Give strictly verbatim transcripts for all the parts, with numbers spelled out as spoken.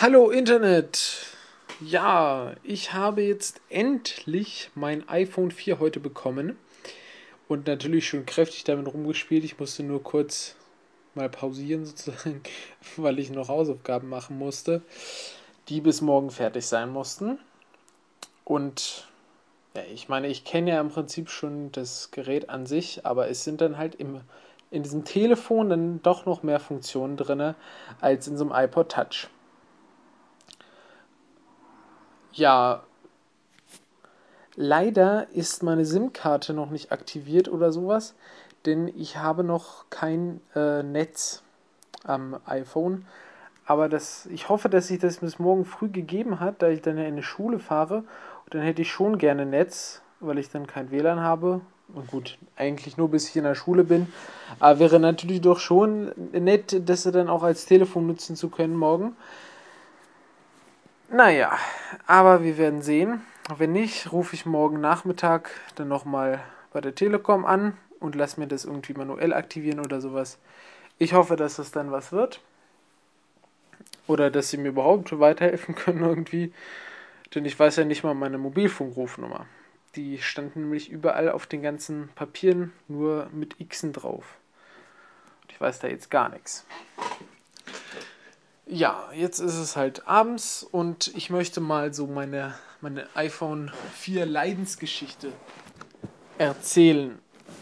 Hallo Internet! Ja, ich habe jetzt endlich mein iPhone vier heute bekommen und natürlich schon kräftig damit rumgespielt. Ich musste nur kurz mal pausieren sozusagen, weil ich noch Hausaufgaben machen musste, die bis morgen fertig sein mussten. Und ja, ich meine, ich kenne ja im Prinzip schon das Gerät an sich, aber es sind dann halt im, in diesem Telefon dann doch noch mehr Funktionen drin als in so einem iPod Touch. Ja, leider ist meine SIM-Karte noch nicht aktiviert oder sowas, denn ich habe noch kein äh, Netz am iPhone. Aber das, ich hoffe, dass sich das bis morgen früh gegeben hat, da ich dann ja in die Schule fahre. Und dann hätte ich schon gerne Netz, weil ich dann kein W L A N habe. Und gut, eigentlich nur bis ich in der Schule bin. Aber wäre natürlich doch schon nett, das dann auch als Telefon nutzen zu können morgen. Naja, aber wir werden sehen. Wenn nicht, rufe ich morgen Nachmittag dann nochmal bei der Telekom an und lasse mir das irgendwie manuell aktivieren oder sowas. Ich hoffe, dass das dann was wird. Oder dass sie mir überhaupt weiterhelfen können irgendwie. Denn ich weiß ja nicht mal meine Mobilfunkrufnummer. Die standen nämlich überall auf den ganzen Papieren nur mit Xen drauf. Und ich weiß da jetzt gar nichts. Ja, jetzt ist es halt abends und ich möchte mal so meine, meine iPhone vier Leidensgeschichte erzählen.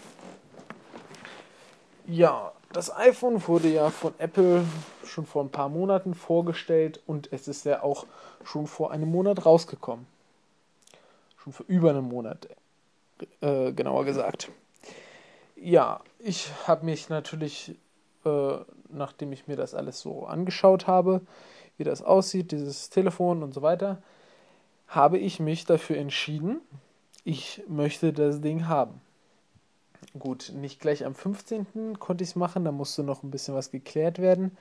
Ja, das iPhone wurde ja von Apple schon vor ein paar Monaten vorgestellt und es ist ja auch schon vor einem Monat rausgekommen. Schon vor über einem Monat, äh, genauer gesagt. Ja, ich habe mich natürlich, äh, nachdem ich mir das alles so angeschaut habe, wie das aussieht, dieses Telefon und so weiter, habe ich mich dafür entschieden, ich möchte das Ding haben. Gut, nicht gleich am fünfzehnten konnte ich es machen, da musste noch ein bisschen was geklärt werden.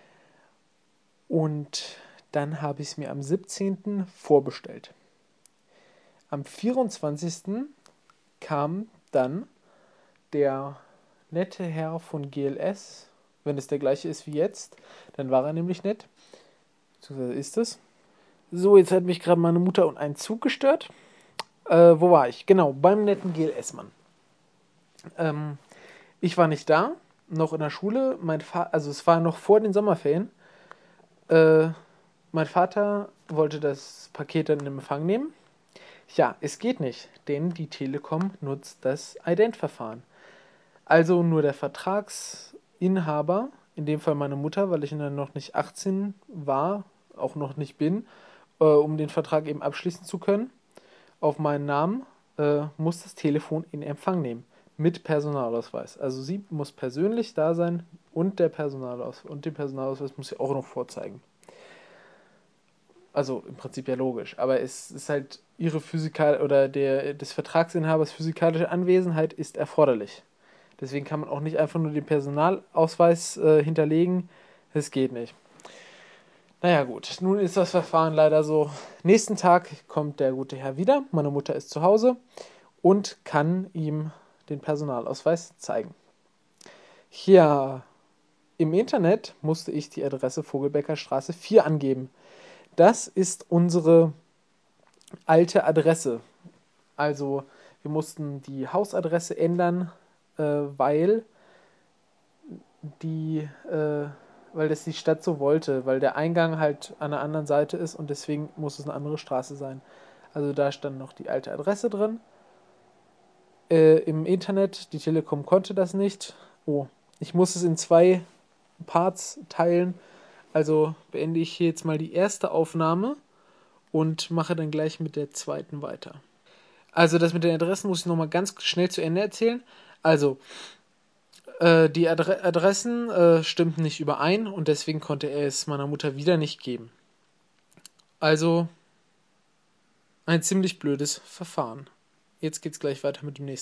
Und dann habe ich es mir am siebzehnten vorbestellt. Am vierundzwanzigsten kam dann der nette Herr von G L S, wenn es der gleiche ist wie jetzt, dann war er nämlich nett. Beziehungsweise ist es. So, jetzt hat mich gerade meine Mutter und ein Zug gestört. Äh, wo war ich? Genau, beim netten G L S-Mann. Ähm, ich war nicht da, noch in der Schule. Mein Fa- also es war noch vor den Sommerferien. Äh, mein Vater wollte das Paket dann in Empfang nehmen. Ja, es geht nicht, denn die Telekom nutzt das Ident-Verfahren. Also nur der Vertragsinhaber, in dem Fall meine Mutter, weil ich dann noch nicht achtzehn war, auch noch nicht bin, äh, um den Vertrag eben abschließen zu können, auf meinen Namen, äh, muss das Telefon in Empfang nehmen. Mit Personalausweis. Also sie muss persönlich da sein und der Personalausweis. Und den Personalausweis muss sie auch noch vorzeigen. Also im Prinzip ja logisch. Aber es ist halt ihre physikal oder der des Vertragsinhabers physikalische Anwesenheit ist erforderlich. Deswegen kann man auch nicht einfach nur den Personalausweis äh, hinterlegen. Das geht nicht. Naja gut, nun ist das Verfahren leider so. Nächsten Tag kommt der gute Herr wieder. Meine Mutter ist zu Hause und kann ihm den Personalausweis zeigen. Ja, im Internet musste ich die Adresse Vogelbecker Straße vier angeben. Das ist unsere alte Adresse. Also wir mussten die Hausadresse ändern, äh, weil die, äh, weil das die Stadt so wollte, weil der Eingang halt an der anderen Seite ist und deswegen muss es eine andere Straße sein. Also da stand noch die alte Adresse drin. Äh, Im Internet, die Telekom konnte das nicht. Oh, ich muss es in zwei Parts teilen. Also beende ich hier jetzt mal die erste Aufnahme und mache dann gleich mit der zweiten weiter. Also das mit den Adressen muss ich nochmal ganz schnell zu Ende erzählen. Also, äh, die Adre Adressen äh, stimmten nicht überein und deswegen konnte er es meiner Mutter wieder nicht geben. Also ein ziemlich blödes Verfahren. Jetzt geht's gleich weiter mit dem nächsten.